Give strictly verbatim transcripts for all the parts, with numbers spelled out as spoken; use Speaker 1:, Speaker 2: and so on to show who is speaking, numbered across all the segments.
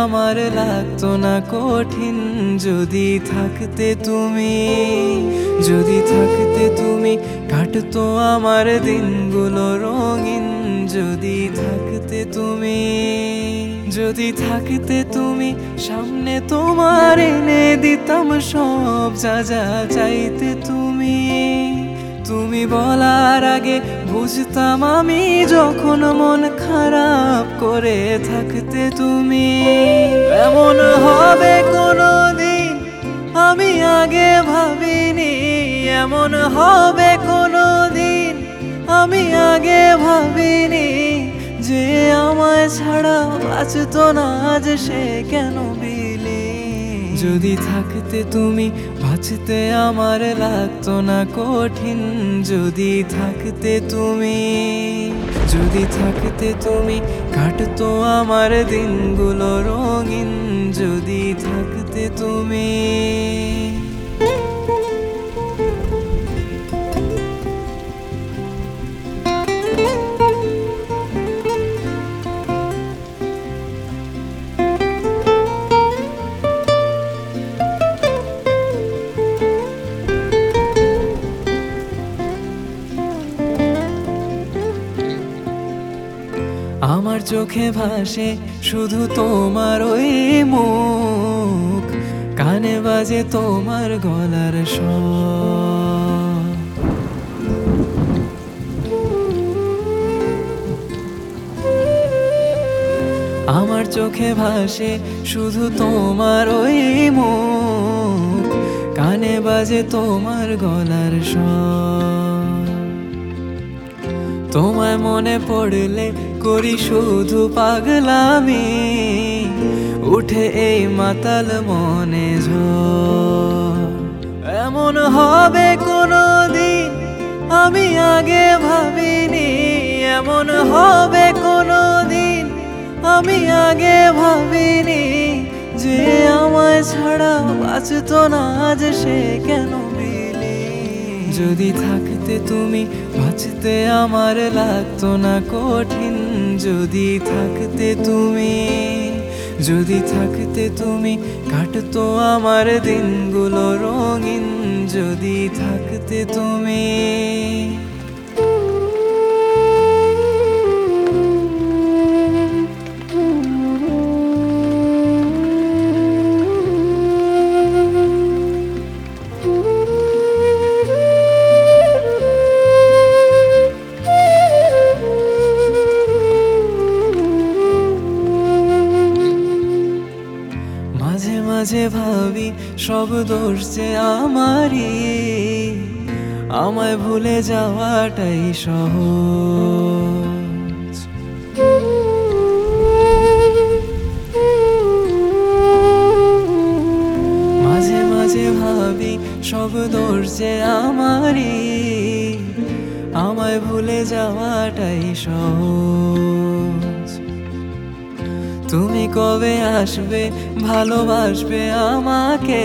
Speaker 1: আমার লাগতো না কঠিন যদি থাকতে তুমি, যদি থাকতে তুমি কাটতো আমার দিনগুলো রঙিন যদি থাকতে তুমি, যদি থাকতে তুমি সামনে তোমার এনে দিতাম সব যা যা চাইতে তুমি। তুমি বলার আগে বুঝতাম আমি যখন মন খারাপ করে থাকতে তুমি এমন হবে কোনোদিন আমি আগে ভাবিনি, এমন হবে কোনোদিন আমি আগে ভাবিনি যে আমায় ছাড়া বাঁচতো না আজ সে কেন বিলি। যদি থাকতে তুমি বাঁচতে আমার লাগতো না কঠিন যদি থাকতে তুমি, যদি থাকতে তুমি কাটতো আমার দিনগুলো রঙিন যদি থাকতে তুমি। আমার চোখে ভাসে শুধু তোমার ওই মুখ, কানে বাজে তোমার গলার স্বর। আমার চোখে ভাসে শুধু তোমার ওই মুখ, কানে বাজে তোমার গলার স্বর। তোমায় মনে পড়লে করি শুধু পাগলামি, উঠে এই মাতাল মনে ঝড়। এমন হবে কোনোদিন আমি আগে ভাবিনি, এমন হবে কোনোদিন আমি আগে ভাবিনি যে আমায় ছাড়া বাঁচতো না আজ সে কেন বিলি। যদি থাকতে তুমি বাঁচতে আমার লাগতো না কঠিন যদি থাকতে তুমি, যদি থাকতে তুমি কাটতো আমার দিনগুলো রঙিন যদি থাকতে তুমি। মাঝে মাঝে ভাবি সব দোষ যে আমারই, আমায় ভুলে যাওয়াটাই সহজ। মাঝে মাঝে ভাবি সব দোষ যে আমারই, আমায় ভুলে যাওয়াটাই সহজ। তুমি কবে আসবে ভালোবাসবে আমাকে,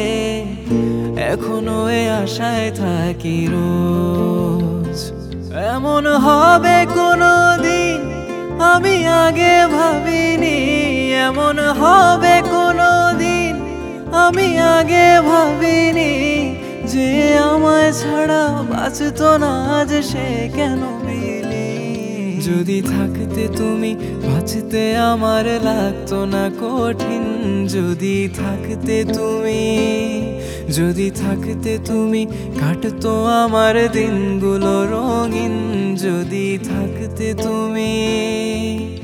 Speaker 1: এখনো এ আশায় থাকি রোজ। এমন হবে কোনোদিন আমি আগে ভাবিনি, এমন হবে কোনোদিন আমি আগে ভাবিনি যে আমায় ছাড়া বাঁচতো না আজ সে কেন বিলি। যদি থাকতে তুমি বাঁচতে আমার লাগতো না কঠিন যদি থাকতে তুমি, যদি থাকতে তুমি কাটতো আমার দিনগুলো রঙিন যদি থাকতে তুমি।